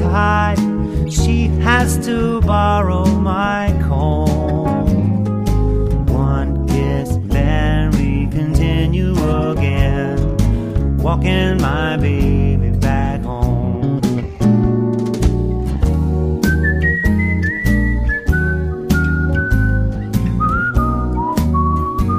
hide. She has to borrow my comb. One kiss, then we continue again, walking my baby.